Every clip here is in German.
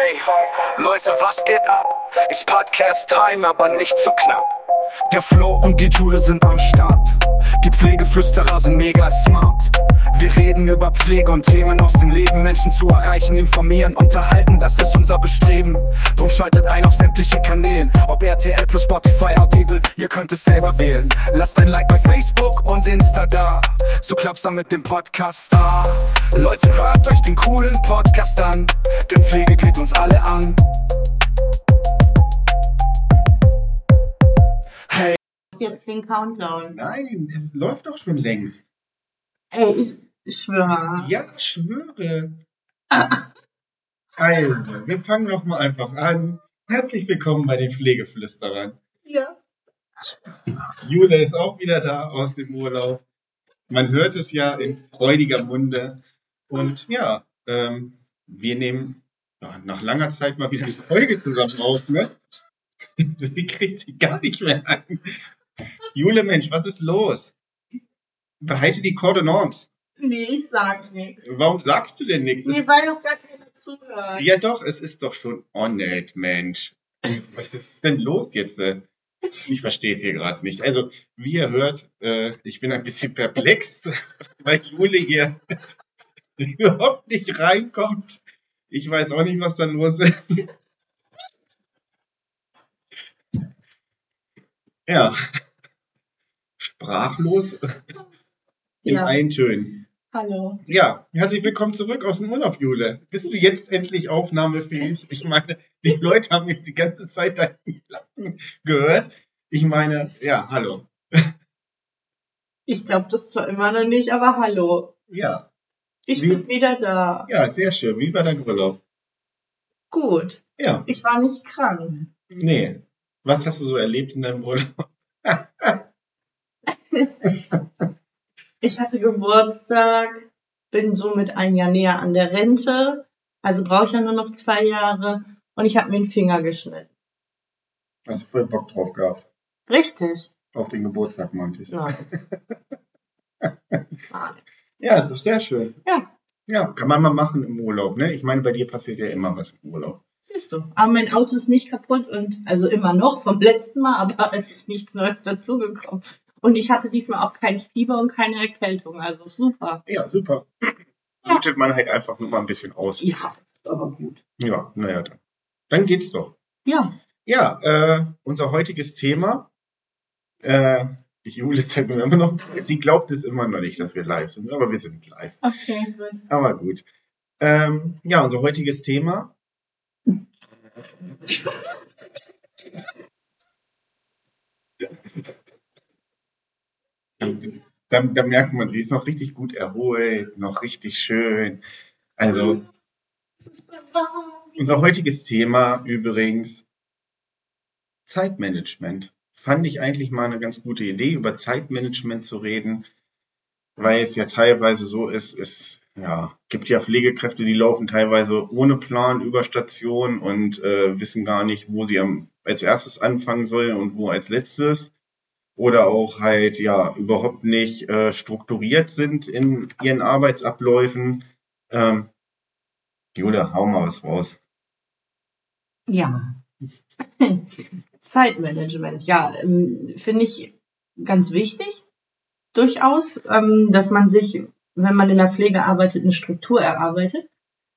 Hey, Leute, was geht ab? It's Podcast-Time, aber nicht zu knapp. Der Flo und die Jule sind am Start. Die Pflegeflüsterer sind mega smart. Wir reden über Pflege und Themen aus dem Leben. Menschen zu erreichen, informieren, unterhalten, das ist unser Bestreben. Drum schaltet ein auf sämtliche Kanälen, ob RTL plus Spotify, Audible, ihr könnt es selber wählen. Lasst ein Like bei Facebook und Insta da, so klappt's dann mit dem Podcast da. Leute, hört euch den coolen Podcast an, denn Pflege geht uns alle an. Hey. Jetzt den Countdown. Nein, es läuft doch schon längst. Ey, ich schwöre. Ja, schwöre. Also, wir fangen noch mal einfach an. Herzlich willkommen bei den Pflegeflüsterern. Ja. Jule ist auch wieder da aus dem Urlaub. Man hört es ja in freudiger Munde. Und ja, wir nehmen nach langer Zeit mal wieder eine Folge zusammen auf, ne? Sie kriegt sie gar nicht mehr an. Jule, Mensch, was ist los? Behalte die Kontenance. Nee, ich sag nichts. Warum sagst du denn nichts? Mir weil noch gar keiner zuhört. Ja doch, es ist doch schon honest, Mensch. Was ist denn los jetzt? Ich verstehe es hier gerade nicht. Also, wie ihr hört, ich bin ein bisschen perplex, weil Jule hier überhaupt nicht reinkommt. Ich weiß auch nicht, was da los ist. Ja, sprachlos in Eintönen. Hallo. Ja, herzlich willkommen zurück aus dem Urlaub, Jule. Bist du jetzt endlich aufnahmefähig? Ich meine, die Leute haben jetzt die ganze Zeit dein Lachen gehört. Ich meine, ja, hallo. Ich glaube das zwar immer noch nicht, aber hallo. Ja. Ich bin wieder da. Ja, sehr schön. Wie war dein Urlaub? Gut. Ja. Ich war nicht krank. Nee. Was hast du so erlebt in deinem Urlaub? Ich hatte Geburtstag, bin somit ein Jahr näher an der Rente, also brauche ich ja nur noch 2 Jahre und ich habe mir den Finger geschnitten. Hast du voll Bock drauf gehabt? Richtig. Auf den Geburtstag, meinte ich. Nein. Ja, ist doch sehr schön. Ja. Ja, kann man mal machen im Urlaub, ne? Ich meine, bei dir passiert ja immer was im Urlaub. Siehst du. Aber mein Auto ist nicht kaputt und also immer noch vom letzten Mal, aber es ist nichts Neues dazugekommen. Und ich hatte diesmal auch kein Fieber und keine Erkältung, also super. Ja, super. Blutet man halt einfach nur mal ein bisschen aus. Ja, ist aber gut. Ja, naja, dann geht's doch. Ja. Ja, unser heutiges Thema, die Jule zeigt mir immer noch, sie glaubt es immer noch nicht, dass wir live sind, aber wir sind live. Okay, gut. Aber gut. Ja, unser heutiges Thema. Da merkt man, sie ist noch richtig gut erholt, noch richtig schön. Also, unser heutiges Thema übrigens, Zeitmanagement. Fand ich eigentlich mal eine ganz gute Idee, über Zeitmanagement zu reden, weil es ja teilweise so ist, es gibt ja Pflegekräfte, die laufen teilweise ohne Plan über Stationen und wissen gar nicht, wo sie als erstes anfangen sollen und wo als letztes. Oder auch halt überhaupt nicht strukturiert sind in ihren Arbeitsabläufen. Jule, hau mal was raus. Ja. Zeitmanagement, ja, finde ich ganz wichtig, durchaus, dass man sich, wenn man in der Pflege arbeitet, eine Struktur erarbeitet,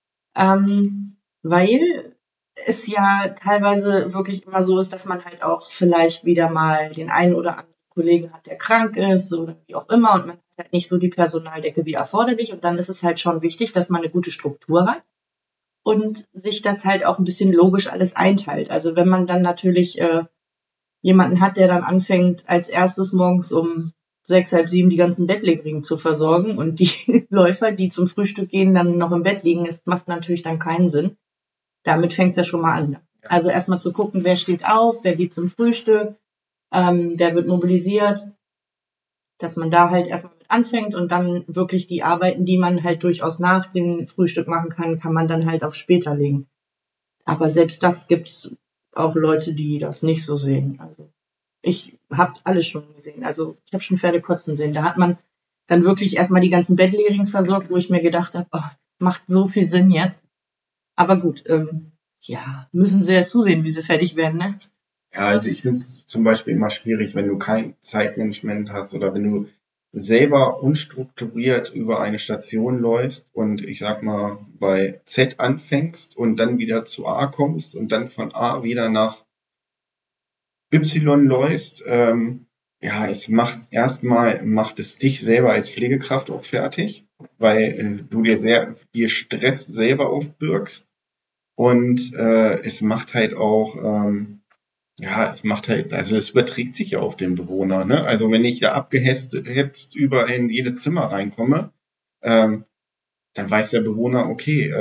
weil es ja teilweise wirklich immer so ist, dass man halt auch vielleicht wieder mal den einen oder anderen Kollegen hat, der krank ist oder wie auch immer und man hat halt nicht so die Personaldecke wie erforderlich und dann ist es halt schon wichtig, dass man eine gute Struktur hat und sich das halt auch ein bisschen logisch alles einteilt. Also wenn man dann natürlich jemanden hat, der dann anfängt, als erstes morgens um 6, halb 7 die ganzen Bettlägerigen zu versorgen und die Läufer, die zum Frühstück gehen, dann noch im Bett liegen, das macht natürlich dann keinen Sinn. Damit fängt es ja schon mal an. Also erstmal zu gucken, wer steht auf, wer geht zum Frühstück, der wird mobilisiert, dass man da halt erstmal mit anfängt und dann wirklich die Arbeiten, die man halt durchaus nach dem Frühstück machen kann, kann man dann halt auf später legen. Aber selbst das gibt's auch Leute, die das nicht so sehen. Also ich habe alles schon gesehen. Also ich habe schon Pferde kotzen sehen. Da hat man dann wirklich erstmal die ganzen Bettlägerigen versorgt, wo ich mir gedacht habe, macht so viel Sinn jetzt. Aber gut, ja, müssen sie ja zusehen, wie sie fertig werden, ne? Ja, also ich finde es zum Beispiel immer schwierig, wenn du kein Zeitmanagement hast oder wenn du selber unstrukturiert über eine Station läufst und ich sag mal bei Z anfängst und dann wieder zu A kommst und dann von A wieder nach Y läufst. Ja, macht es dich selber als Pflegekraft auch fertig, weil du dir Stress selber aufbürgst und es macht halt auch also es überträgt sich ja auf den Bewohner, ne? Also wenn ich ja abgehetzt überall in jedes Zimmer reinkomme, ähm, dann weiß der Bewohner, okay,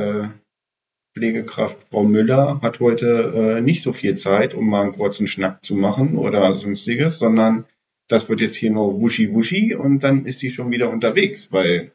Pflegekraft Frau Müller hat heute nicht so viel Zeit, um mal einen kurzen Schnack zu machen oder sonstiges, sondern das wird jetzt hier nur wuschi und dann ist sie schon wieder unterwegs, weil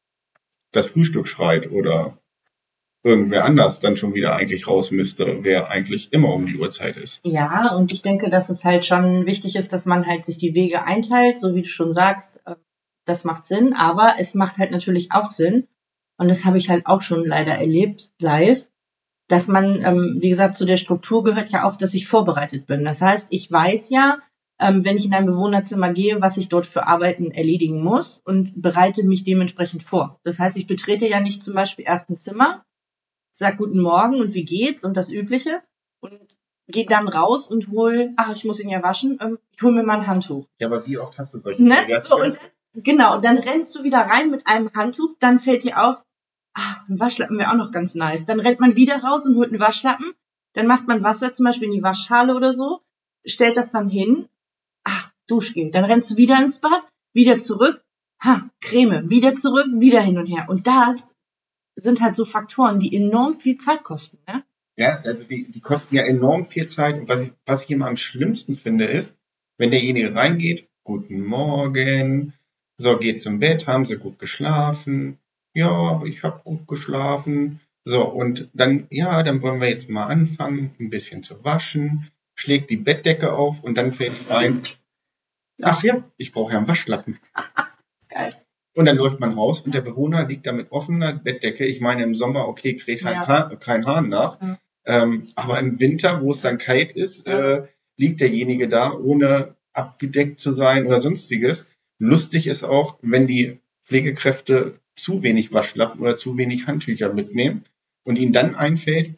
das Frühstück schreit oder irgendwer anders dann schon wieder eigentlich raus müsste, wer eigentlich immer um die Uhrzeit ist. Ja, und ich denke, dass es halt schon wichtig ist, dass man halt sich die Wege einteilt, so wie du schon sagst, das macht Sinn, aber es macht halt natürlich auch Sinn, und das habe ich halt auch schon leider erlebt, live, dass man, wie gesagt, zu der Struktur gehört ja auch, dass ich vorbereitet bin. Das heißt, ich weiß ja, wenn ich in ein Bewohnerzimmer gehe, was ich dort für Arbeiten erledigen muss und bereite mich dementsprechend vor. Das heißt, ich betrete ja nicht zum Beispiel erst ein Zimmer, sag guten Morgen und wie geht's und das Übliche und gehe dann raus und ich muss ihn ja waschen, ich hole mir mal ein Handtuch. Ja, aber wie oft hast du solche Ne? So, und dann rennst du wieder rein mit einem Handtuch, dann fällt dir auf, ein Waschlappen wäre auch noch ganz nice. Dann rennt man wieder raus und holt einen Waschlappen, dann macht man Wasser zum Beispiel in die Waschschale oder so, stellt das dann hin, Duschgel, dann rennst du wieder ins Bad, wieder zurück, Creme, wieder zurück, wieder hin und her. Und das sind halt so Faktoren, die enorm viel Zeit kosten, ne? Ja, also die kosten ja enorm viel Zeit. Und was ich immer am schlimmsten finde, ist, wenn derjenige reingeht, guten Morgen, so, geht zum Bett, haben sie gut geschlafen? Ja, ich habe gut geschlafen. So, und dann wollen wir jetzt mal anfangen, ein bisschen zu waschen, schlägt die Bettdecke auf und dann fällt ein, ach ja, ich brauche ja einen Waschlappen. Geil. Und dann läuft man raus und der Bewohner liegt da mit offener Bettdecke. Ich meine, im Sommer, okay, kräht halt kein Hahn nach. Ja. Aber im Winter, wo es dann kalt ist, liegt derjenige da, ohne abgedeckt zu sein oder sonstiges. Lustig ist auch, wenn die Pflegekräfte zu wenig Waschlappen oder zu wenig Handtücher mitnehmen und ihnen dann einfällt,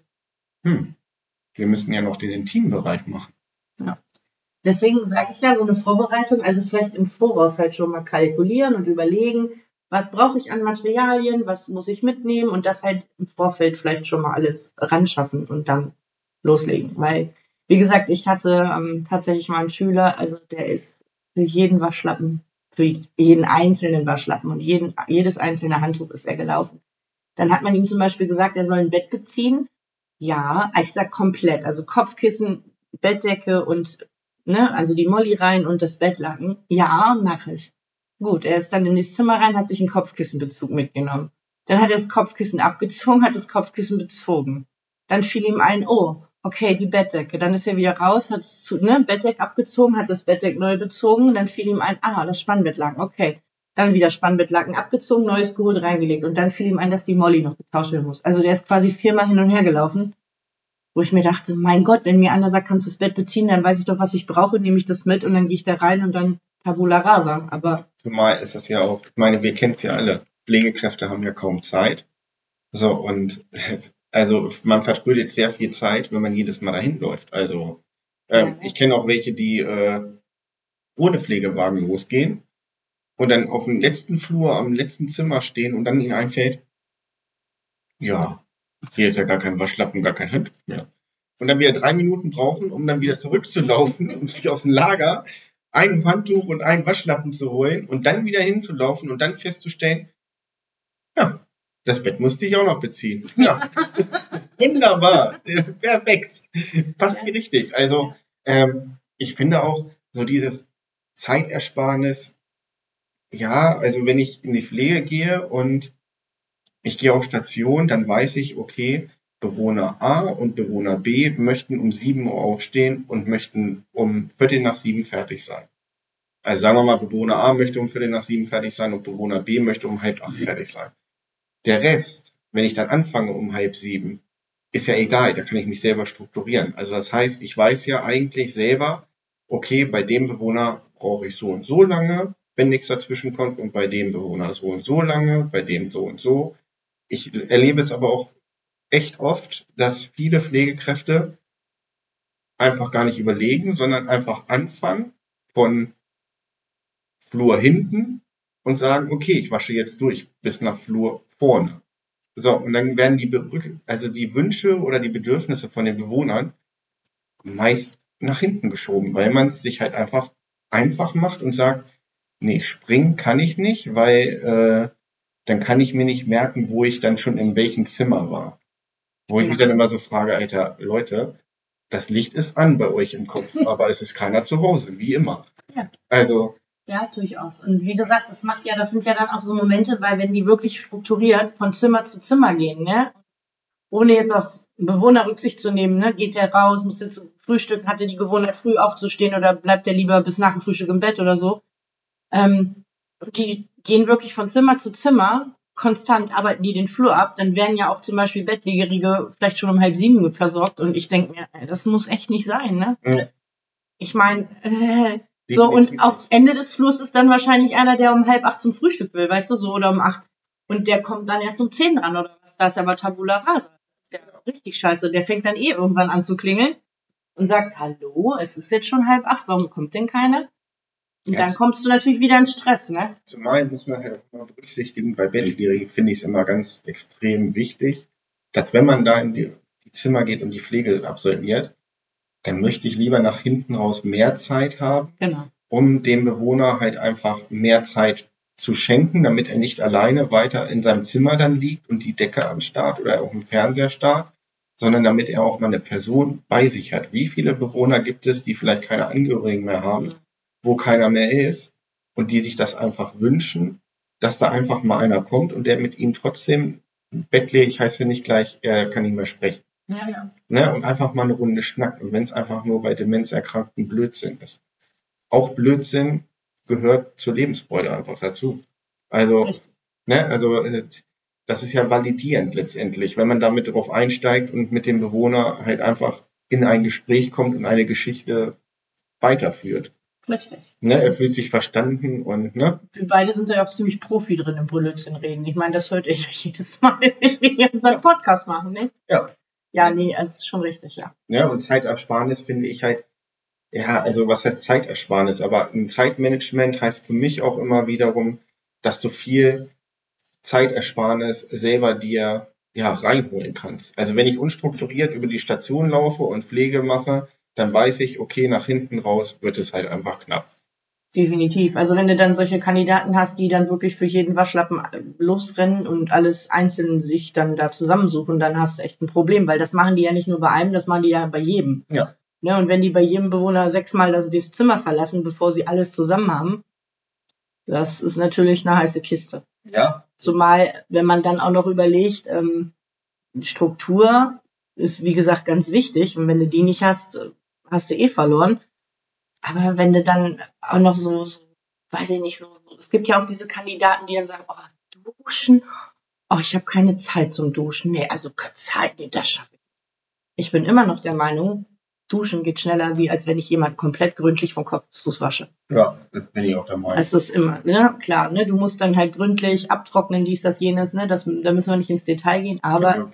wir müssen ja noch den Intimbereich machen. Ja. Deswegen sage ich ja, so eine Vorbereitung, also vielleicht im Voraus halt schon mal kalkulieren und überlegen, was brauche ich an Materialien, was muss ich mitnehmen und das halt im Vorfeld vielleicht schon mal alles ranschaffen und dann loslegen. Weil, wie gesagt, ich hatte tatsächlich mal einen Schüler, also der ist für jeden Waschlappen, für jeden einzelnen Waschlappen und jedes einzelne Handtuch ist er gelaufen. Dann hat man ihm zum Beispiel gesagt, er soll ein Bett beziehen. Ja, ich sag komplett, also Kopfkissen, Bettdecke und also die Molly rein und das Bettlaken. Ja, mache ich. Gut, er ist dann in das Zimmer rein, hat sich einen Kopfkissenbezug mitgenommen. Dann hat er das Kopfkissen abgezogen, hat das Kopfkissen bezogen. Dann fiel ihm ein, okay, die Bettdecke. Dann ist er wieder raus, hat das Bettdeck abgezogen, hat das Bettdeck neu bezogen. Dann fiel ihm ein, das Spannbettlaken, okay. Dann wieder Spannbettlaken abgezogen, neues geholt, reingelegt. Und dann fiel ihm ein, dass die Molly noch getauscht werden muss. Also der ist quasi 4-mal hin und her gelaufen. Wo ich mir dachte, mein Gott, wenn mir einer sagt, kannst du das Bett beziehen, dann weiß ich doch, was ich brauche, nehme ich das mit und dann gehe ich da rein und dann Tabula rasa. Aber zumal ist das ja auch, ich meine, wir kennen es ja alle, Pflegekräfte haben ja kaum Zeit. So, und also man vertrödelt sehr viel Zeit, wenn man jedes Mal dahin läuft. Also ich kenne auch welche, die ohne Pflegewagen losgehen und dann auf dem letzten Flur, am letzten Zimmer stehen und dann ihnen einfällt, ja, hier ist ja gar kein Waschlappen, gar kein Handtuch mehr. Und dann wieder 3 Minuten brauchen, um dann wieder zurückzulaufen, um sich aus dem Lager ein Handtuch und einen Waschlappen zu holen und dann wieder hinzulaufen und dann festzustellen, ja, das Bett musste ich auch noch beziehen. Ja, wunderbar, perfekt, passt richtig. Also ich finde auch so dieses Zeitersparnis, ja, also wenn ich in die Pflege gehe und ich gehe auf Station, dann weiß ich, okay, Bewohner A und Bewohner B möchten um 7 Uhr aufstehen und möchten um 6:45 fertig sein. Also sagen wir mal, Bewohner A möchte um 7:15 fertig sein und Bewohner B möchte um 7:30 fertig sein. Der Rest, wenn ich dann anfange um 6:30, ist ja egal, da kann ich mich selber strukturieren. Also das heißt, ich weiß ja eigentlich selber, okay, bei dem Bewohner brauche ich so und so lange, wenn nichts dazwischen kommt, und bei dem Bewohner so und so lange, bei dem so und so. Ich erlebe es aber auch echt oft, dass viele Pflegekräfte einfach gar nicht überlegen, sondern einfach anfangen von Flur hinten und sagen, okay, ich wasche jetzt durch bis nach Flur vorne. So, und dann werden die Wünsche oder die Bedürfnisse von den Bewohnern meist nach hinten geschoben, weil man es sich halt einfach macht und sagt, nee, springen kann ich nicht, weil dann kann ich mir nicht merken, wo ich dann schon in welchem Zimmer war. Wo ich mich dann immer so frage, Alter, Leute, das Licht ist an bei euch im Kopf, aber es ist keiner zu Hause, wie immer. Ja. Also, Ja, durchaus. Und wie gesagt, das sind ja dann auch so Momente, weil wenn die wirklich strukturiert von Zimmer zu Zimmer gehen, ne, ohne jetzt auf Bewohner Rücksicht zu nehmen, ne, geht der raus, muss jetzt frühstücken, hat er die Gewohnheit, früh aufzustehen oder bleibt er lieber bis nach dem Frühstück im Bett oder so. Die gehen wirklich von Zimmer zu Zimmer, konstant arbeiten die den Flur ab, dann werden ja auch zum Beispiel Bettlägerige vielleicht schon um 6:30 versorgt und ich denke mir, das muss echt nicht sein, ne? Ja. Ich meine, so, und auf Ende des Flurs ist dann wahrscheinlich einer, der um 7:30 zum Frühstück will, weißt du, so, oder um 8. Und der kommt dann erst um 10 dran, oder was? Da ist aber Tabula Rasa. Das ist ja richtig scheiße. Der fängt dann irgendwann an zu klingeln und sagt, hallo, es ist jetzt schon 7:30, warum kommt denn keiner? Und dann kommst du natürlich wieder in Stress, ne? Zumal muss man halt auch mal berücksichtigen, bei Bettlägerigen finde ich es immer ganz extrem wichtig, dass wenn man da in die Zimmer geht und die Pflege absolviert, dann möchte ich lieber nach hinten raus mehr Zeit haben, Genau. um dem Bewohner halt einfach mehr Zeit zu schenken, damit er nicht alleine weiter in seinem Zimmer dann liegt und die Decke am Start oder auch im Fernseher starrt, sondern damit er auch mal eine Person bei sich hat. Wie viele Bewohner gibt es, die vielleicht keine Angehörigen mehr haben, wo keiner mehr ist und die sich das einfach wünschen, dass da einfach mal einer kommt und der mit ihnen trotzdem bettlägerig heißt ja nicht gleich, er kann nicht mehr sprechen. Ja, ja. Ne? Und einfach mal eine Runde schnackt. Und wenn es einfach nur bei Demenzerkrankten Blödsinn ist. Auch Blödsinn gehört zur Lebensfreude einfach dazu. Also, das ist ja validierend letztendlich, wenn man damit drauf einsteigt und mit dem Bewohner halt einfach in ein Gespräch kommt und eine Geschichte weiterführt. Richtig. Ne, er fühlt sich verstanden und, ne? Wir beide sind da ja auch ziemlich Profi drin im Blödsinn reden. Ich meine, das hört ihr jedes Mal, wenn wir unseren Podcast machen, ne? Ja. Ja, nee, es ist schon richtig, ja. Ja, und Zeitersparnis finde ich halt, ja, also was heißt Zeitersparnis? Aber ein Zeitmanagement heißt für mich auch immer wiederum, dass du viel Zeitersparnis selber dir, ja, reinholen kannst. Also wenn ich unstrukturiert über die Station laufe und Pflege mache, dann weiß ich, okay, nach hinten raus wird es halt einfach knapp. Definitiv. Also wenn du dann solche Kandidaten hast, die dann wirklich für jeden Waschlappen losrennen und alles einzeln sich dann da zusammensuchen, dann hast du echt ein Problem, weil das machen die ja nicht nur bei einem, das machen die ja bei jedem. Ja. Ne, und wenn die bei jedem Bewohner 6-mal das Zimmer verlassen, bevor sie alles zusammen haben, das ist natürlich eine heiße Kiste. Ja. Zumal, wenn man dann auch noch überlegt, Struktur ist, wie gesagt, ganz wichtig. Und wenn du die nicht hast, hast du verloren. Aber wenn du dann auch noch so weiß ich nicht, so, es gibt ja auch diese Kandidaten, die dann sagen, oh, duschen, oh, ich habe keine Zeit zum Duschen. Nee, also keine Zeit, nee, das schaffe ich. Ich bin immer noch der Meinung, Duschen geht schneller, wie als wenn ich jemand komplett gründlich vom Kopf bis Fuß wasche. Ja, das bin ich auch der Meinung. Es ist immer, ne, klar, ne, du musst dann halt gründlich abtrocknen, dies, das, jenes, ne, da müssen wir nicht ins Detail gehen, aber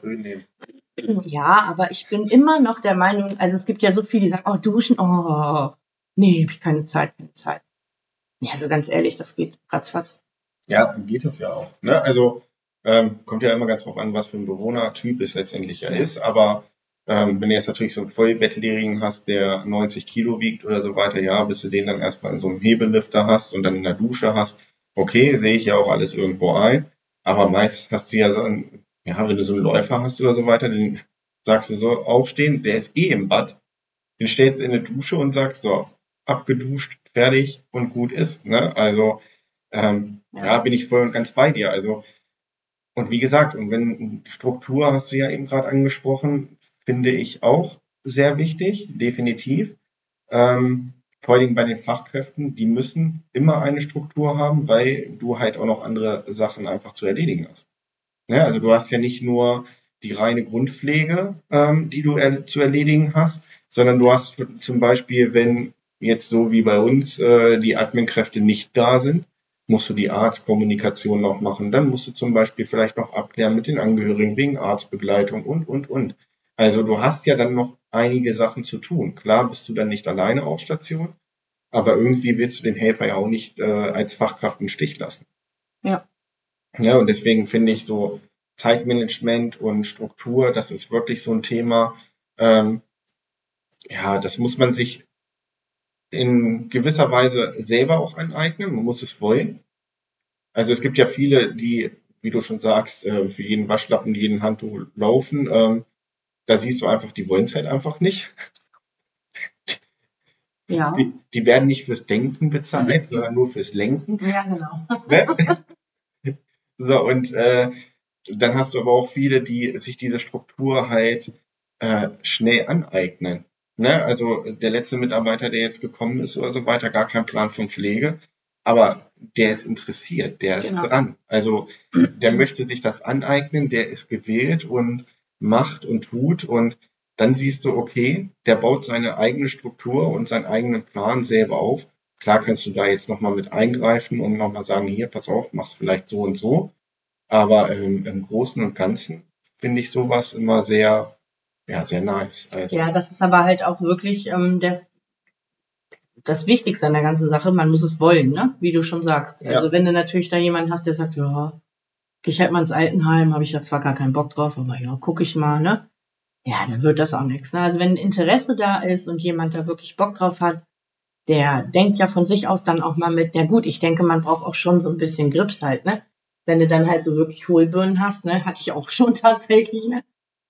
ja, aber ich bin immer noch der Meinung, also es gibt ja so viele, die sagen, oh, duschen, oh, nee, hab ich keine Zeit. Ja, also ganz ehrlich, das geht ratzfatz. Ja, geht es ja auch, ne, also kommt ja immer ganz drauf an, was für ein Bewohnertyp es letztendlich ja ist, aber wenn du jetzt natürlich so einen Vollbettlägerigen hast, der 90 Kilo wiegt oder so weiter, ja, bis du den dann erstmal in so einem Hebelifter hast und dann in der Dusche hast, okay, sehe ich ja auch alles irgendwo ein, aber meist hast du ja so einen, ja, wenn du so einen Läufer hast oder so weiter, den sagst du so, aufstehen, der ist im Bad, den stellst du in eine Dusche und sagst so, abgeduscht, fertig und gut ist, ne, also, ja, bin ich voll und ganz bei dir, also, und wie gesagt, und wenn Struktur hast du ja eben gerade angesprochen, finde ich auch sehr wichtig, definitiv. Vor allem bei den Fachkräften, die müssen immer eine Struktur haben, weil du halt auch noch andere Sachen einfach zu erledigen hast. Ja, also du hast ja nicht nur die reine Grundpflege, die du zu erledigen hast, sondern du hast zum Beispiel, wenn jetzt so wie bei uns die Admin-Kräfte nicht da sind, musst du die Arztkommunikation noch machen. Dann musst du zum Beispiel vielleicht noch abklären mit den Angehörigen wegen Arztbegleitung und. Also du hast ja dann noch einige Sachen zu tun. Klar bist du dann nicht alleine auf Station, aber irgendwie willst du den Helfer ja auch nicht als Fachkraft im Stich lassen. Ja. Ja, und deswegen finde ich so Zeitmanagement und Struktur, das ist wirklich so ein Thema. Ja, das muss man sich in gewisser Weise selber auch aneignen. Man muss es wollen. Also es gibt ja viele, die, wie du schon sagst, für jeden Waschlappen, jeden Handtuch laufen. Da siehst du einfach, die wollen es halt einfach nicht. Ja. Die werden nicht fürs Denken bezahlt, sondern nur fürs Lenken. Ja, genau. Ne? So, und dann hast du aber auch viele, die sich diese Struktur halt schnell aneignen. Ne? Also der letzte Mitarbeiter, der jetzt gekommen ist oder so weiter, gar kein Plan von Pflege, aber der ist interessiert, der ist dran. Also der möchte sich das aneignen, der ist gewählt und macht und tut und dann siehst du, okay, der baut seine eigene Struktur und seinen eigenen Plan selber auf. Klar kannst du da jetzt nochmal mit eingreifen und nochmal sagen, hier, pass auf, mach's vielleicht so und so. Aber im Großen und Ganzen finde ich sowas immer sehr, ja, sehr nice. Also, Ja, das ist aber halt auch wirklich das Wichtigste an der ganzen Sache. Man muss es wollen, ne? Wie du schon sagst. Ja. Also wenn du natürlich da jemanden hast, der sagt, ja, geh ich halt mal ins Altenheim, habe ich da zwar gar keinen Bock drauf, aber ja, guck ich mal, ne? Ja, dann wird das auch nichts. Ne? Also wenn Interesse da ist und jemand da wirklich Bock drauf hat, der denkt ja von sich aus dann auch mal mit, ja gut, ich denke, man braucht auch schon so ein bisschen Grips halt, ne? Wenn du dann halt so wirklich Hohlbirnen hast, ne? Hatte ich auch schon tatsächlich, ne?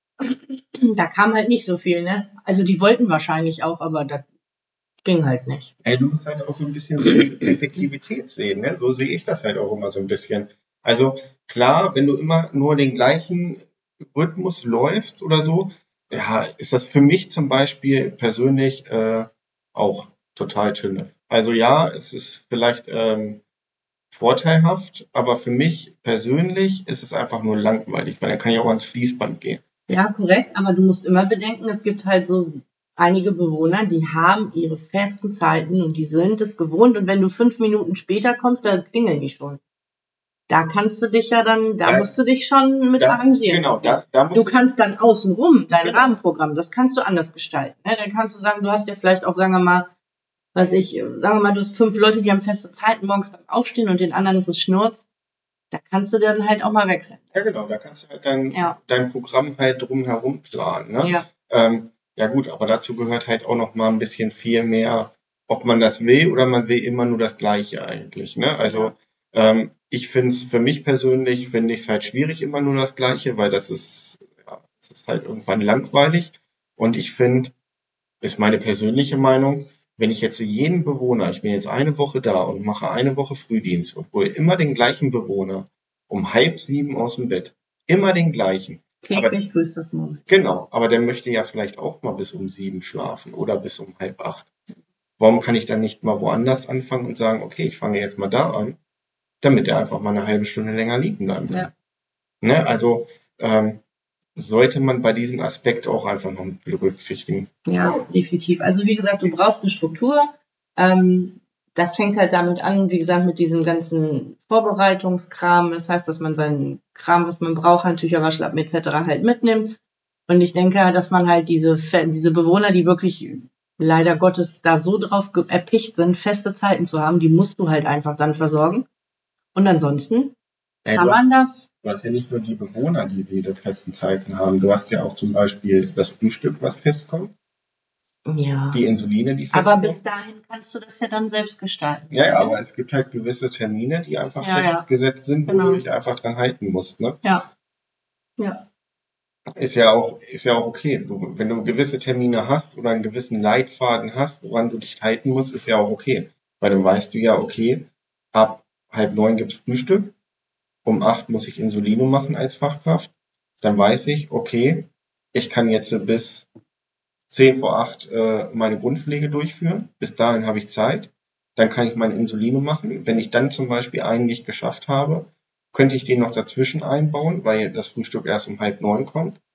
Da kam halt nicht so viel, ne? Also die wollten wahrscheinlich auch, aber das ging halt nicht. du musst halt auch so ein bisschen so die Effektivität sehen, ne? So sehe ich das halt auch immer so ein bisschen. Also klar, wenn du immer nur den gleichen Rhythmus läufst oder so, ja, ist das für mich zum Beispiel persönlich auch total Tünne. Also ja, es ist vielleicht vorteilhaft, aber für mich persönlich ist es einfach nur langweilig, weil dann kann ich auch ans Fließband gehen. Ja, korrekt, aber du musst immer bedenken, es gibt halt so einige Bewohner, die haben ihre festen Zeiten und die sind es gewohnt und wenn du 5 Minuten später kommst, da klingeln die schon. Da kannst du dich ja dann, musst du dich schon mit arrangieren. Genau, da musst Du kannst dann außenrum dein Genau. Rahmenprogramm, das kannst du anders gestalten. Ne? Dann kannst du sagen, du hast ja vielleicht auch, sagen wir mal, du hast 5 Leute, die haben feste Zeiten morgens beim Aufstehen und den anderen ist es Schnurz. Da kannst du dann halt auch mal wechseln. Ja, genau, da kannst du halt dein Programm halt drumherum planen. Ne? Ja. Ja gut, aber dazu gehört halt auch noch mal ein bisschen viel mehr, ob man das will oder man will immer nur das Gleiche eigentlich. Ne? Also ich finde es, für mich persönlich finde ich es halt schwierig, immer nur das Gleiche, weil das ist halt irgendwann langweilig. Und ich finde, ist meine persönliche Meinung, wenn ich jetzt jeden Bewohner, ich bin jetzt eine Woche da und mache eine Woche Frühdienst und hole immer den gleichen Bewohner um 6:30 aus dem Bett. Immer den gleichen. Täglich grüßt das Mond. Genau, aber der möchte ja vielleicht auch mal bis um 7 schlafen oder bis um 7:30. Warum kann ich dann nicht mal woanders anfangen und sagen, okay, ich fange jetzt mal da an, damit er einfach mal eine halbe Stunde länger liegen bleiben kann. Ja. Ne? Also sollte man bei diesem Aspekt auch einfach noch berücksichtigen. Ja, definitiv. Also wie gesagt, du brauchst eine Struktur. Das fängt halt damit an, wie gesagt, mit diesem ganzen Vorbereitungskram. Das heißt, dass man seinen Kram, was man braucht, Handtücher, Waschlappen etc. halt mitnimmt. Und ich denke, dass man halt diese Bewohner, die wirklich leider Gottes da so drauf erpicht sind, feste Zeiten zu haben, die musst du halt einfach dann versorgen. Und ansonsten kann man das. Du hast ja nicht nur die Bewohner, die diese festen Zeiten haben. Du hast ja auch zum Beispiel das Frühstück, was festkommt. Ja. Die Insuline, die festkommt. Aber bis dahin kannst du das ja dann selbst gestalten. Ja, aber es gibt halt gewisse Termine, die einfach festgesetzt sind, wo du dich einfach dran halten musst. Ne? Ja. Ist ja auch okay. Wenn du gewisse Termine hast oder einen gewissen Leitfaden hast, woran du dich halten musst, ist ja auch okay. Weil dann weißt du ja, okay, ab 8:30 gibt's Frühstück. Um 8 muss ich Insuline machen als Fachkraft. Dann weiß ich, okay, ich kann jetzt bis 7:50 meine Grundpflege durchführen. Bis dahin habe ich Zeit. Dann kann ich meine Insuline machen. Wenn ich dann zum Beispiel einen nicht geschafft habe, könnte ich den noch dazwischen einbauen, weil das Frühstück erst um 8:30 kommt.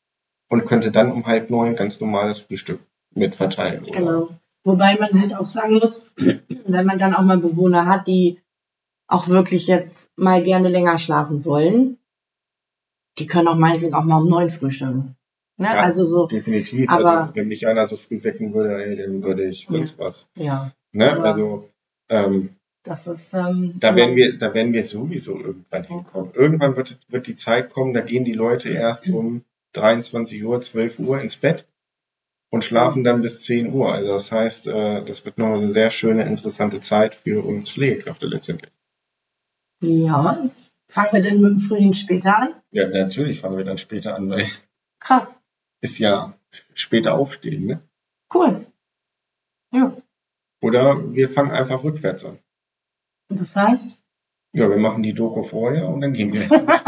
und könnte dann um 8:30 ganz normales Frühstück mit verteilen. Oder? Genau. Wobei man halt auch sagen muss, wenn man dann auch mal Bewohner hat, die auch wirklich jetzt mal gerne länger schlafen wollen, die können auch meinetwegen auch mal um 9 frühstücken. Ne? Ja, Also so, definitiv. aber Also wenn mich einer so früh wecken würde, ey, dann würde ich sonst was. ja, Ne? aber Also das ist da werden wir sowieso irgendwann hinkommen. Irgendwann wird die Zeit kommen, da gehen die Leute erst um 23 Uhr, 12 Uhr ins Bett und schlafen dann bis 10 Uhr. Also das heißt, das wird noch eine sehr schöne, interessante Zeit für uns Pflegekräfte letztendlich. ja. Fangen wir denn mit dem Frühdienst später an? Ja, natürlich fangen wir dann später an, weil Krass, ist ja später aufstehen, ne? cool. Ja, Oder wir fangen einfach rückwärts an. und das heißt? Ja, wir machen die Doku vorher und dann gehen wir.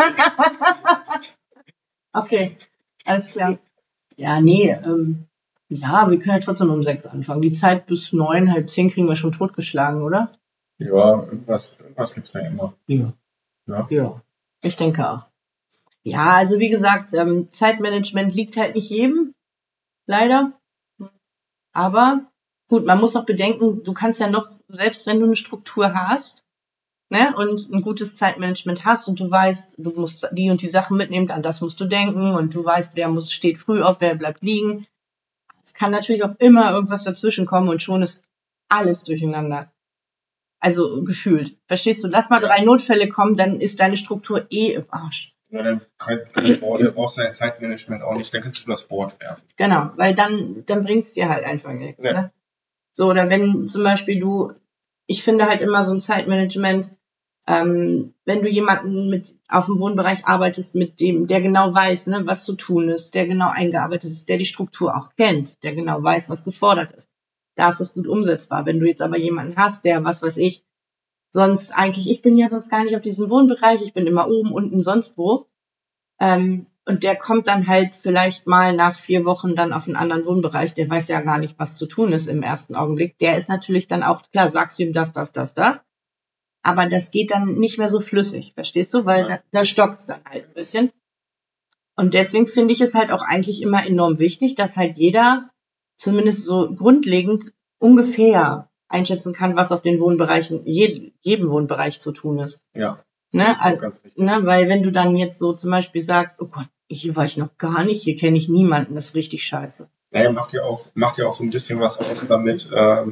Okay, alles klar. Ja, nee, ja, wir können ja trotzdem um 6 anfangen. Die Zeit bis 9, halb 10 kriegen wir schon totgeschlagen, oder? Ja, irgendwas gibt's da immer. Ja. Ja. Ja, ich denke auch. Ja, also wie gesagt, Zeitmanagement liegt halt nicht jedem, leider. Aber gut, man muss auch bedenken, du kannst ja noch, selbst wenn du eine Struktur hast, ne, und ein gutes Zeitmanagement hast und du weißt, du musst die und die Sachen mitnehmen, an das musst du denken und du weißt, steht früh auf, wer bleibt liegen. Es kann natürlich auch immer irgendwas dazwischen kommen und schon ist alles durcheinander. Also gefühlt. Verstehst du? Lass mal 3 Notfälle kommen, dann ist deine Struktur im Arsch. Ja, dann brauchst du dein Zeitmanagement auch nicht, dann kannst du das Board werfen. Genau, weil dann bringt's dir halt einfach nichts. Ja. Ne? So, oder wenn zum Beispiel ich finde halt immer so ein Zeitmanagement, wenn du jemanden mit auf dem Wohnbereich arbeitest, mit dem, der genau weiß, ne, was zu tun ist, der genau eingearbeitet ist, der die Struktur auch kennt, der genau weiß, was gefordert ist. Da ist es gut umsetzbar. Wenn du jetzt aber jemanden hast, der, was weiß ich, ich bin ja sonst gar nicht auf diesem Wohnbereich, ich bin immer oben, unten, sonst wo. Und der kommt dann halt vielleicht mal nach 4 Wochen dann auf einen anderen Wohnbereich, der weiß ja gar nicht, was zu tun ist im ersten Augenblick. Der ist natürlich dann auch, klar, sagst du ihm das. Aber das geht dann nicht mehr so flüssig, verstehst du? Weil da stockt's dann halt ein bisschen. Und deswegen finde ich es halt auch eigentlich immer enorm wichtig, dass halt jeder zumindest so grundlegend ungefähr einschätzen kann, was auf den Wohnbereichen, jedem Wohnbereich zu tun ist. Ja. Ne? Also, Ganz richtig. ne? Weil wenn du dann jetzt so zum Beispiel sagst, oh Gott, hier war ich noch gar nicht, hier kenne ich niemanden, das ist richtig scheiße. Naja, macht ja auch so ein bisschen was aus damit,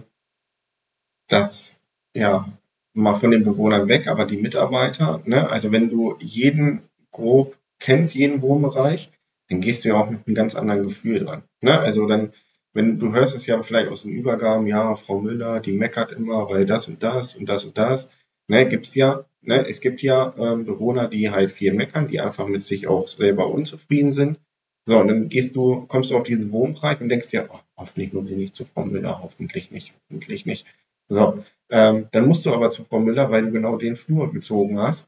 dass, ja, mal von den Bewohnern weg, aber die Mitarbeiter, ne, also wenn du jeden grob kennst, jeden Wohnbereich, dann gehst du ja auch mit einem ganz anderen Gefühl dran. Ne? Also dann, wenn du hörst es ja vielleicht aus dem Übergaben, ja, Frau Müller, die meckert immer, weil das und das und das und das. Ne, es gibt ja Bewohner, die halt viel meckern, die einfach mit sich auch selber unzufrieden sind. So, und dann kommst du auf diesen Wohnbereich und denkst dir, oh, hoffentlich muss ich nicht zu Frau Müller, hoffentlich nicht. So, dann musst du aber zu Frau Müller, weil du genau den Flur gezogen hast.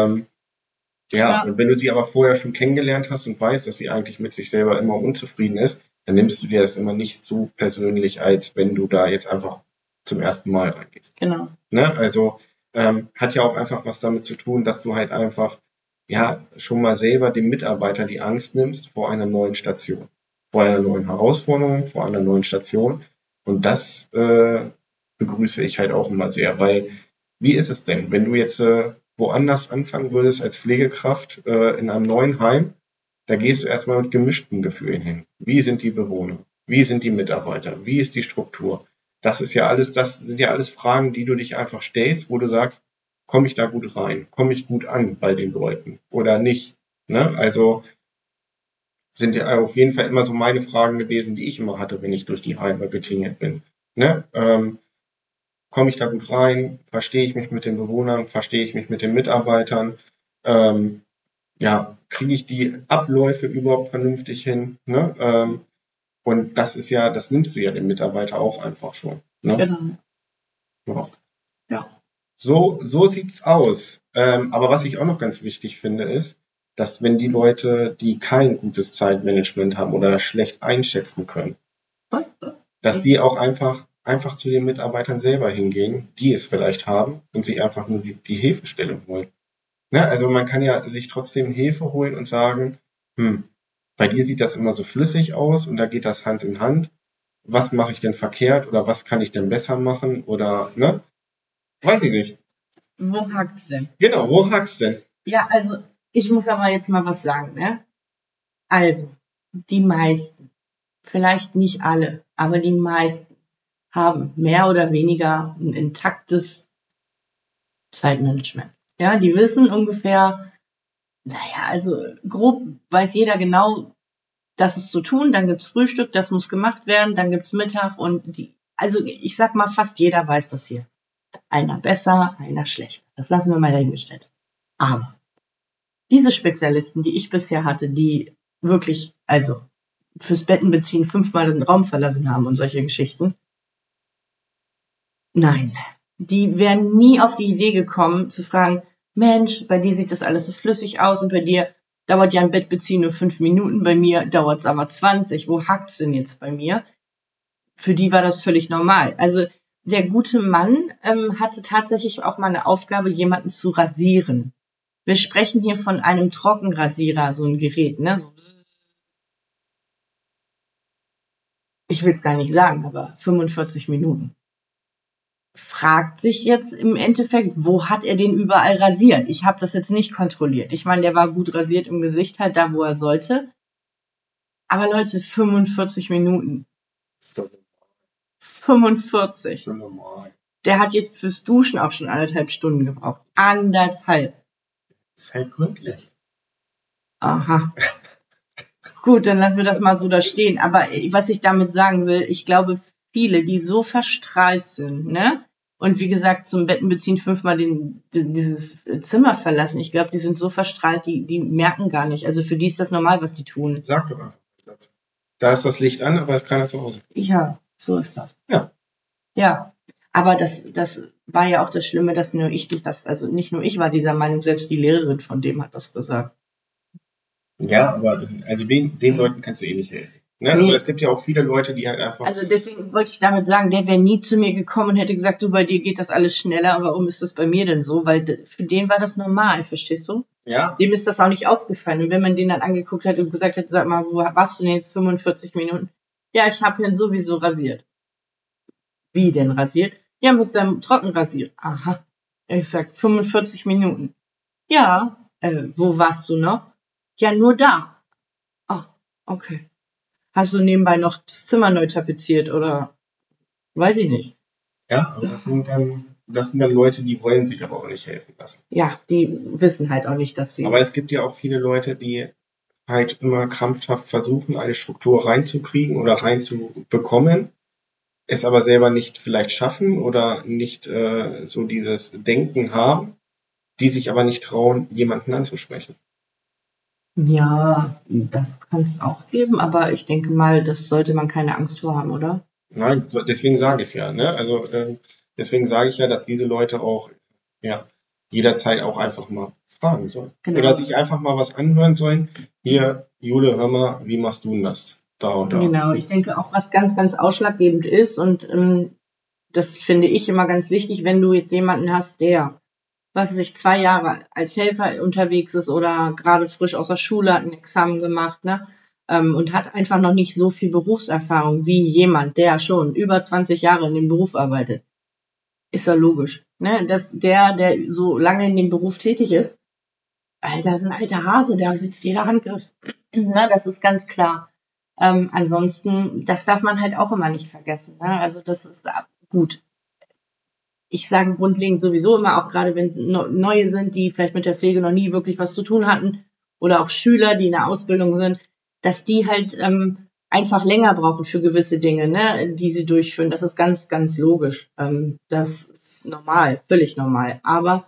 Ja, und wenn du sie aber vorher schon kennengelernt hast und weißt, dass sie eigentlich mit sich selber immer unzufrieden ist, dann nimmst du dir das immer nicht so persönlich, als wenn du da jetzt einfach zum ersten Mal reingehst. Genau. Ne? Also hat ja auch einfach was damit zu tun, dass du halt einfach ja schon mal selber dem Mitarbeiter die Angst nimmst vor einer neuen Station, vor einer neuen Herausforderung, vor einer neuen Station. Und das begrüße ich halt auch immer sehr, weil wie ist es denn, wenn du jetzt woanders anfangen würdest als Pflegekraft in einem neuen Heim, da gehst du erstmal mit gemischten Gefühlen hin. Wie sind die Bewohner? Wie sind die Mitarbeiter? Wie ist die Struktur? Das sind ja alles Fragen, die du dich einfach stellst, wo du sagst, komme ich da gut rein? Komme ich gut an bei den Leuten oder nicht? Ne? Also sind ja auf jeden Fall immer so meine Fragen gewesen, die ich immer hatte, wenn ich durch die Heime getingelt bin. Ne? Komme ich da gut rein? Verstehe ich mich mit den Bewohnern? Verstehe ich mich mit den Mitarbeitern? Ja, kriege ich die Abläufe überhaupt vernünftig hin? Ne? Und das nimmst du ja dem Mitarbeiter auch einfach schon. Ne? Genau. Ja. So sieht's aus. Aber was ich auch noch ganz wichtig finde, ist, dass wenn die Leute, die kein gutes Zeitmanagement haben oder schlecht einschätzen können, dass die auch einfach zu den Mitarbeitern selber hingehen, die es vielleicht haben und sich einfach nur die Hilfestellung holen. Ne? Also man kann ja sich trotzdem Hilfe holen und sagen, Bei dir sieht das immer so flüssig aus und da geht das Hand in Hand. Was mache ich denn verkehrt oder was kann ich denn besser machen oder, ne? Weiß ich nicht. Wo hakt's denn? Genau, wo hakt's denn? Ja, also ich muss aber jetzt mal was sagen, ne? Also, die meisten, vielleicht nicht alle, aber die meisten haben mehr oder weniger ein intaktes Zeitmanagement. Ja, die wissen ungefähr, naja, also grob weiß jeder genau, das ist zu tun, dann gibt's Frühstück, das muss gemacht werden, dann gibt's Mittag und also ich sag mal, fast jeder weiß das hier. Einer besser, einer schlechter. Das lassen wir mal dahingestellt. Aber diese Spezialisten, die ich bisher hatte, die wirklich, also fürs Bettenbeziehen 5-mal den Raum verlassen haben und solche Geschichten, nein, die wären nie auf die Idee gekommen zu fragen, Mensch, bei dir sieht das alles so flüssig aus und bei dir dauert ja ein Bettbeziehen nur 5 Minuten, bei mir dauert es aber 20. Wo hakt's denn jetzt bei mir? Für die war das völlig normal. Also der gute Mann hatte tatsächlich auch mal eine Aufgabe, jemanden zu rasieren. Wir sprechen hier von einem Trockenrasierer, so ein Gerät, ne? So, ich will es gar nicht sagen, aber 45 Minuten. Fragt sich jetzt im Endeffekt, wo hat er den überall rasiert? Ich habe das jetzt nicht kontrolliert. Ich meine, der war gut rasiert im Gesicht, halt da, wo er sollte. Aber Leute, 45 Minuten. 45. Der hat jetzt fürs Duschen auch schon 1,5 Stunden gebraucht. 1,5. Das ist halt gründlich. Aha. Gut, dann lassen wir das mal so da stehen. Aber was ich damit sagen will, ich glaube, viele, die so verstrahlt sind, ne? Und wie gesagt, zum Bettenbeziehen 5-mal dieses Zimmer verlassen. Ich glaube, die sind so verstrahlt, die merken gar nicht. Also für die ist das normal, was die tun. Sag doch einfach. Da ist das Licht an, aber ist keiner zu Hause. Ja, so ist das. Ja. Ja. Aber das war ja auch das Schlimme, dass also nicht nur ich war dieser Meinung, selbst die Lehrerin von dem hat das gesagt. Ja, aber also den Leuten kannst du eh nicht helfen. Ne? Nee. Aber es gibt ja auch viele Leute, die halt einfach... Also deswegen wollte ich damit sagen, der wäre nie zu mir gekommen und hätte gesagt, du, bei dir geht das alles schneller, warum ist das bei mir denn so? Weil für den war das normal, verstehst du? Ja. Dem ist das auch nicht aufgefallen. Und wenn man den dann angeguckt hat und gesagt hat, sag mal, wo warst du denn jetzt 45 Minuten? Ja, ich habe ihn sowieso rasiert. Wie denn rasiert? Ja, mit seinem Trockenrasier. Aha. Ich sag, 45 Minuten. Ja, wo warst du noch? Ja, nur da. Ah, okay. Hast du nebenbei noch das Zimmer neu tapeziert oder weiß ich nicht. Ja, aber das sind dann Leute, die wollen sich aber auch nicht helfen lassen. Ja, die wissen halt auch nicht, dass sie... Aber es gibt ja auch viele Leute, die halt immer krampfhaft versuchen, eine Struktur reinzukriegen oder reinzubekommen, es aber selber nicht vielleicht schaffen oder nicht so dieses Denken haben, die sich aber nicht trauen, jemanden anzusprechen. Ja, das kann es auch geben, aber ich denke mal, das sollte man keine Angst vor haben, oder? Nein, deswegen sage ich es ja. Ne? Also deswegen sage ich ja, dass diese Leute auch jederzeit auch einfach mal fragen sollen. Genau. Oder sich einfach mal was anhören sollen. Hier, Jule, hör mal, wie machst du denn das da und da? Genau, ich denke auch, was ganz, ganz ausschlaggebend ist und das finde ich immer ganz wichtig, wenn du jetzt jemanden hast, der 2 Jahre als Helfer unterwegs ist oder gerade frisch aus der Schule hat ein Examen gemacht, ne? Und hat einfach noch nicht so viel Berufserfahrung wie jemand, der schon über 20 Jahre in dem Beruf arbeitet. Ist ja logisch, ne? Dass der so lange in dem Beruf tätig ist, Alter, ist ein alter Hase, da sitzt jeder Handgriff. Ne? Das ist ganz klar. Ansonsten, das darf man halt auch immer nicht vergessen, ne? Also das ist gut. Ich sage grundlegend sowieso immer, auch gerade wenn Neue sind, die vielleicht mit der Pflege noch nie wirklich was zu tun hatten oder auch Schüler, die in der Ausbildung sind, dass die halt einfach länger brauchen für gewisse Dinge, ne, die sie durchführen. Das ist ganz, ganz logisch. Das ist normal, völlig normal. Aber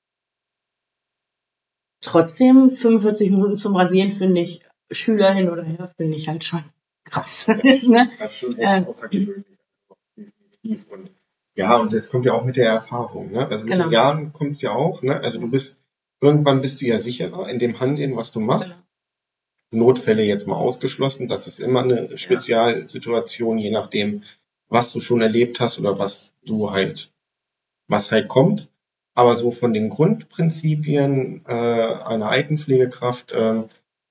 trotzdem 45 Minuten zum Rasieren finde ich, Schüler hin oder her, finde ich halt schon krass. Ne? Das ist schon echt außergewöhnlich. Und ja, und das kommt ja auch mit der Erfahrung, ne? Also mit den Jahren kommt es ja auch, ne? Also irgendwann bist du ja sicherer in dem Handeln, was du machst. Genau. Notfälle jetzt mal ausgeschlossen, das ist immer eine Spezialsituation, je nachdem, was du schon erlebt hast oder was halt kommt. Aber so von den Grundprinzipien einer Altenpflegekraft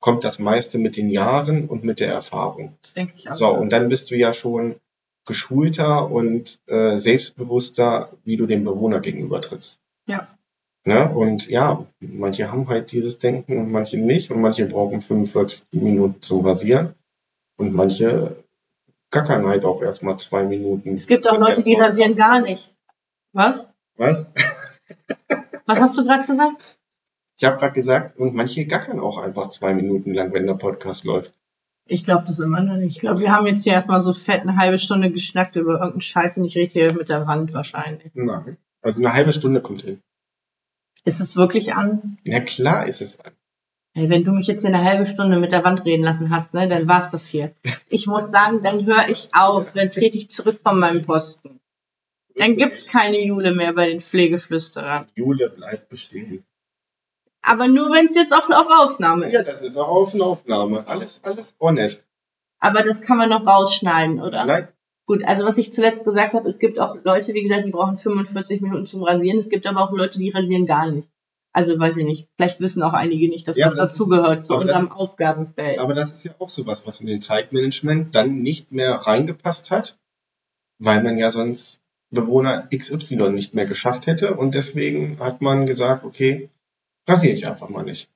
kommt das meiste mit den Jahren und mit der Erfahrung. Das denke ich auch. So, und dann bist du ja schon geschulter und selbstbewusster, wie du dem Bewohner gegenüber trittst. Ja. Ne? Und ja, manche haben halt dieses Denken und manche nicht. Und manche brauchen 45 Minuten zum Rasieren. Und manche gackern halt auch erstmal 2 Minuten. Es gibt auch Leute, die rasieren gar nicht. Was? Was? Was hast du gerade gesagt? Ich habe gerade gesagt, und manche gackern auch einfach 2 Minuten lang, wenn der Podcast läuft. Ich glaube das immer noch nicht. Ich glaube, wir haben jetzt hier erstmal so fett eine halbe Stunde geschnackt über irgendeinen Scheiß und ich rede hier mit der Wand wahrscheinlich. Nein. Also eine halbe Stunde kommt hin. Ist es wirklich an? Ja, klar ist es an. Hey, wenn du mich jetzt hier eine halbe Stunde mit der Wand reden lassen hast, ne, dann war's das hier. Ich muss sagen, dann höre ich auf, dann trete ich zurück von meinem Posten. Dann gibt's keine Jule mehr bei den Pflegeflüsterern. Jule bleibt bestehen. Aber nur, wenn es jetzt auch auf Aufnahme ist. Ja, das ist auch auf eine Aufnahme. Alles honest. Aber das kann man noch rausschneiden, oder? Nein. Gut, also was ich zuletzt gesagt habe, es gibt auch Leute, wie gesagt, die brauchen 45 Minuten zum Rasieren. Es gibt aber auch Leute, die rasieren gar nicht. Also weiß ich nicht. Vielleicht wissen auch einige nicht, dass das dazugehört zu unserem Aufgabenfeld. Aber das ist ja auch sowas, was in den Zeitmanagement dann nicht mehr reingepasst hat, weil man ja sonst Bewohner XY nicht mehr geschafft hätte. Und deswegen hat man gesagt, okay, rasiere ich einfach mal nicht.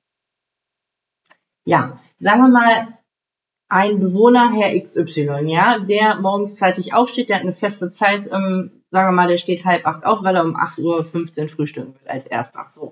Ja, sagen wir mal, ein Bewohner, Herr XY, ja, der morgens zeitig aufsteht, der hat eine feste Zeit, sagen wir mal, der steht 7:30 auf, weil er um 8:15 Uhr frühstücken will als erster. So.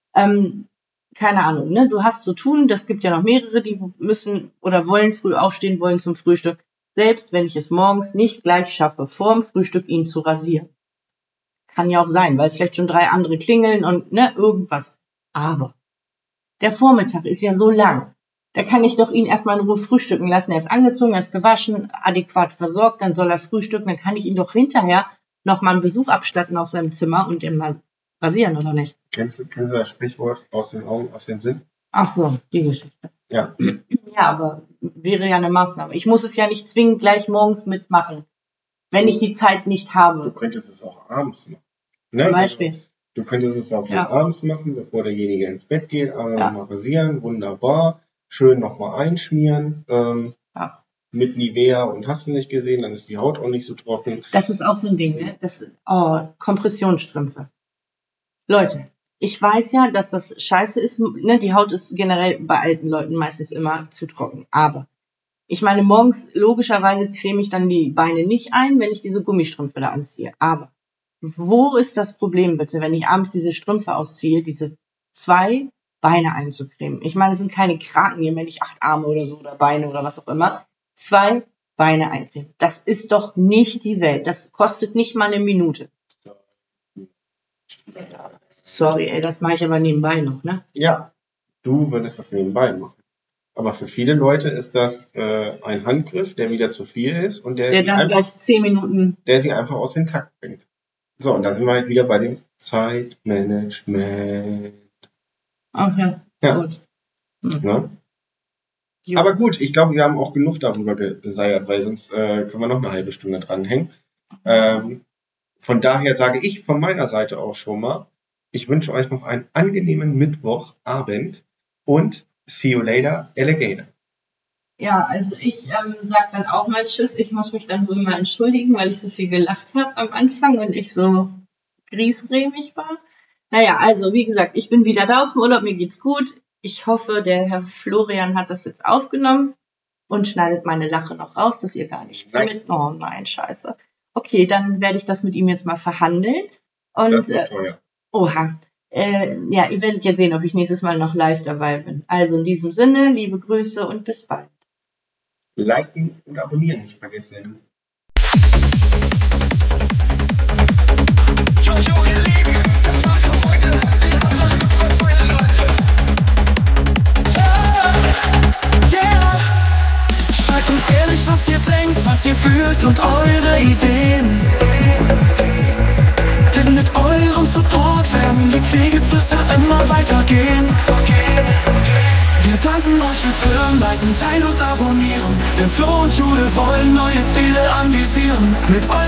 Keine Ahnung, ne? Du hast zu tun, das gibt ja noch mehrere, die müssen oder wollen früh aufstehen, wollen zum Frühstück. Selbst wenn ich es morgens nicht gleich schaffe, vorm Frühstück ihn zu rasieren. Kann ja auch sein, weil vielleicht schon 3 andere klingeln und ne, irgendwas. Aber der Vormittag ist ja so lang. Da kann ich doch ihn erstmal in Ruhe frühstücken lassen. Er ist angezogen, er ist gewaschen, adäquat versorgt, dann soll er frühstücken. Dann kann ich ihn doch hinterher nochmal einen Besuch abstatten auf seinem Zimmer und ihn mal rasieren, oder nicht? Kennst du das Sprichwort aus den Augen, aus dem Sinn? Ach so, die Geschichte. Ja. Ja, aber wäre ja eine Maßnahme. Ich muss es ja nicht zwingend gleich morgens mitmachen, wenn ich die Zeit nicht Du habe. könntest es auch abends machen. Ne? Zum Beispiel. Du könntest es auch Ja. abends machen, bevor derjenige ins Bett geht, aber Ja. nochmal rasieren, wunderbar. Schön nochmal einschmieren, Ja. mit Nivea und hast du nicht gesehen, dann ist die Haut auch nicht so trocken. Das ist auch so ein Ding, ne? Kompressionsstrümpfe. Leute, ich weiß ja, dass das scheiße ist, ne? Die Haut ist generell bei alten Leuten meistens immer zu trocken. Aber ich meine, morgens logischerweise creme ich dann die Beine nicht ein, wenn ich diese Gummistrümpfe da anziehe. Aber wo ist das Problem bitte, wenn ich abends diese Strümpfe ausziehe, diese 2 Beine einzucremen? Ich meine, es sind keine Kraken hier, wenn ich 8 Arme oder so oder Beine oder was auch immer. 2 Beine eincremen. Das ist doch nicht die Welt. Das kostet nicht mal eine Minute. Sorry, ey, das mache ich aber nebenbei noch, ne? Ja, du würdest das nebenbei machen. Aber für viele Leute ist das ein Handgriff, der wieder zu viel ist und Der dann gleich 10 Minuten. der sie einfach aus dem Takt bringt. So, und da sind wir halt wieder bei dem Zeitmanagement. Okay, Ja. gut. Ne? Jo. Aber gut, ich glaube, wir haben auch genug darüber geseiert, weil sonst können wir noch eine halbe Stunde dranhängen. Von daher sage ich von meiner Seite auch schon mal, ich wünsche euch noch einen angenehmen Mittwochabend und see you later, Alligator. Ja, also ich sag dann auch mal Tschüss. Ich muss mich dann wohl mal entschuldigen, weil ich so viel gelacht habe am Anfang und ich so griesgrämig war. Naja, also wie gesagt, ich bin wieder da aus dem Urlaub, mir geht's gut. Ich hoffe, der Herr Florian hat das jetzt aufgenommen und schneidet meine Lache noch raus, dass ihr gar nichts Nein. mit... Oh nein, scheiße. Okay, dann werde ich das mit ihm jetzt mal verhandeln. Und Das wird teuer. oha. Ja, ihr werdet ja sehen, ob ich nächstes Mal noch live dabei bin. Also in diesem Sinne, liebe Grüße und bis bald. Liken und abonnieren nicht vergessen. Jo, ihr Lieben, das war's für heute. Wir haben euch gefreut, meine Leute. Yeah. Schreibt uns ehrlich, was ihr denkt, was ihr fühlt und eure Ideen. Denn mit eurem Support werden die Pflegeflüster immer weitergehen. Wir danken euch fürs Hören, liken, teilen und abonnieren. Denn Flo und Jule wollen neue Ziele anvisieren. Mit